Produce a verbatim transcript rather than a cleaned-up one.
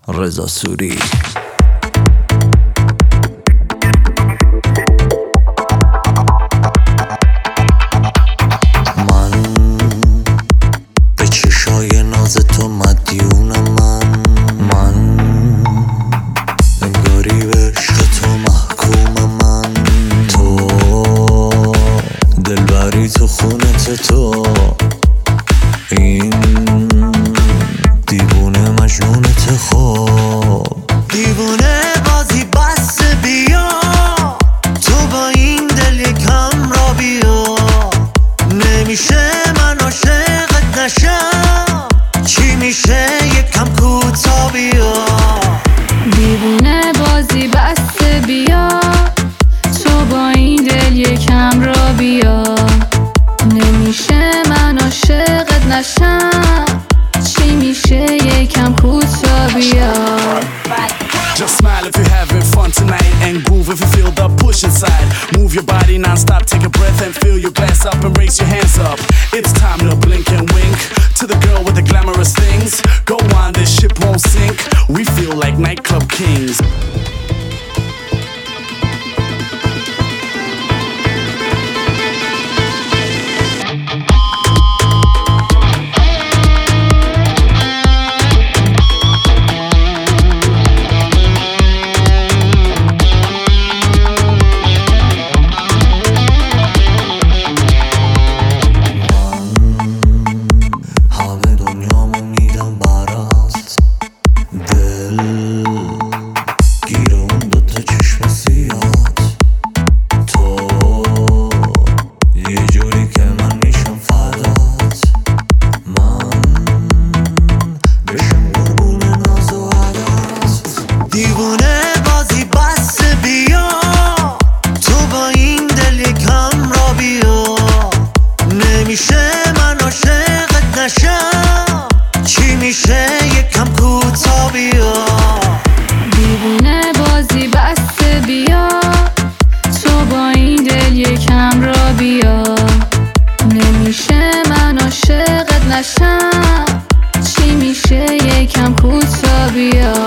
رضا سوری. من به چشای ناز تو مدیونم، من من انگاری به عشق تو محکومم، من تو دلبری تو خونت تو، این دیوونه مجنونت. خوب دیوونه بازی بس بیا، تو با این دل یکم را بیا. نمیشه من عاشقت نشم، چی میشه یکم کوتا بیا. دیوونه بازی بس بیا، تو با این دل یکم را بیا. نمیشه من عاشقت نشم، چی میشه یکم کوتا بیا. Just smile if you're having fun tonight, and groove if you feel the push inside. Move your body non-stop, take a breath and fill your glass up and raise your hands up. It's time to blink and wink to the girl with the glamorous things. Go on, this ship won't sink. We feel like nightclub kings. دیوونه بازی بس بیا، تو با این دل یکم را بیا. نمیشه من عاشقت نشم، چی میشه یکم کوتا بیا. دیوونه بازی بس بیا، تو با این دل یکم را بیا. نمیشه من عاشقت نشم، چی میشه یکم کوتا بیا.